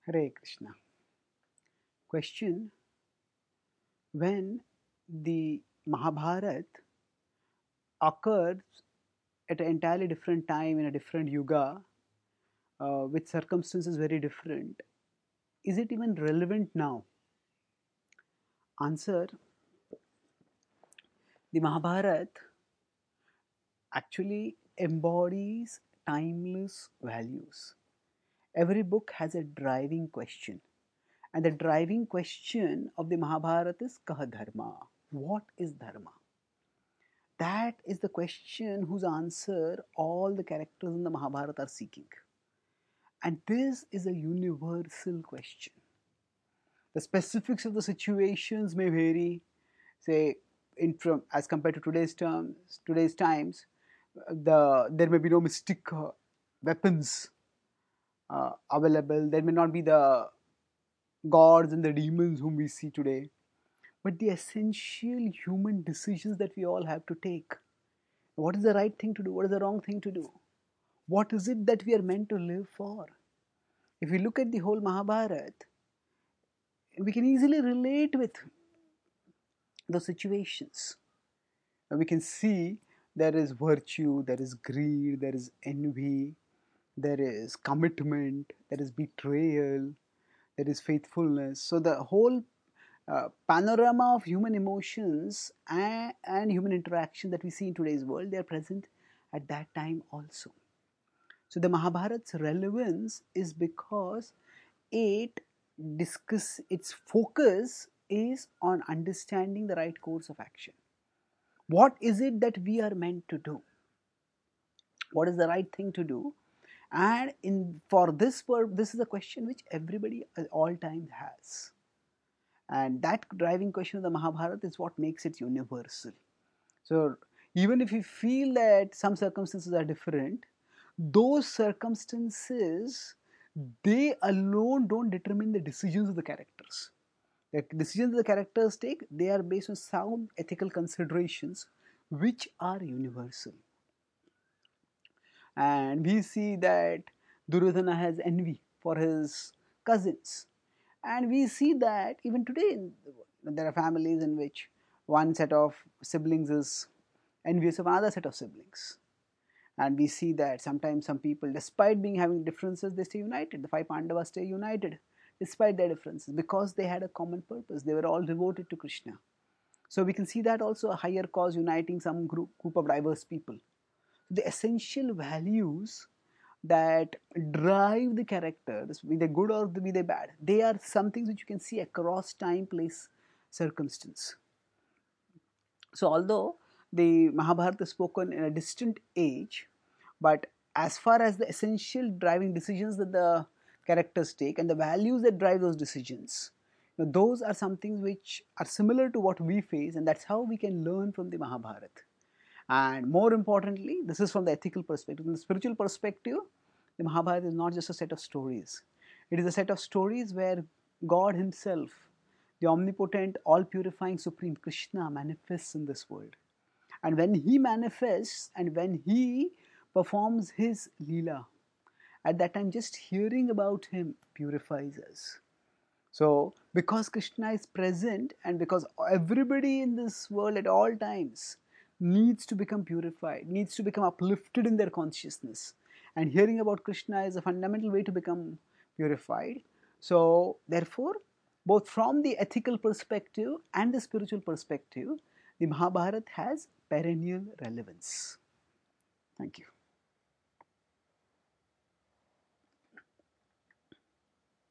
Hare Krishna. Question: when the Mahabharata occurs at an entirely different time in a different yuga, with circumstances very different, is it even relevant now? Answer: the Mahabharata actually embodies timeless values. Every book has a driving question, and the driving question of the Mahabharata is Kaha Dharma. What is Dharma? That is the question whose answer all the characters in the Mahabharata are seeking. And this is a universal question. The specifics of the situations may vary, say, from as compared to today's times. There may be no mystic weapons available. There may not be the gods and the demons whom we see today, but the essential human decisions that we all have to take. What is the right thing to do? What is the wrong thing to do? What is it that we are meant to live for? If we look at the whole Mahabharata, we can easily relate with those situations. We can see there is virtue, there is greed, there is envy, there is commitment, there is betrayal, there is faithfulness. So the whole panorama of human emotions and human interaction that we see in today's world, they are present at that time also. So the Mahabharata's relevance is because its focus is on understanding the right course of action. What is it that we are meant to do? What is the right thing to do? And for this this is a question which everybody at all times has. And that driving question of the Mahabharata is what makes it universal. So even if you feel that some circumstances are different, those circumstances, they alone don't determine the decisions of the characters. The decisions the characters take, they are based on sound ethical considerations which are universal. And we see that Duryodhana has envy for his cousins. And we see that even today there are families in which one set of siblings is envious of another set of siblings. And we see that sometimes some people, despite having differences, they stay united. The five Pandavas stay united despite their differences because they had a common purpose. They were all devoted to Krishna. So we can see that also a higher cause uniting some group of diverse people. The essential values that drive the characters, be they good or be they bad, they are some things which you can see across time, place, circumstance. So although the Mahabharata is spoken in a distant age, but as far as the essential driving decisions that the characters take and the values that drive those decisions, those are some things which are similar to what we face, and that's how we can learn from the Mahabharata. And more importantly, this is from the ethical perspective. From the spiritual perspective, the Mahabharata is not just a set of stories. It is a set of stories where God Himself, the omnipotent, all purifying Supreme Krishna, manifests in this world. And when He manifests and when He performs His Leela, at that time, just hearing about Him purifies us. So, because Krishna is present and because everybody in this world at all times needs to become purified, needs to become uplifted in their consciousness, and hearing about Krishna is a fundamental way to become purified. So, therefore, both from the ethical perspective and the spiritual perspective, the Mahabharata has perennial relevance. Thank you.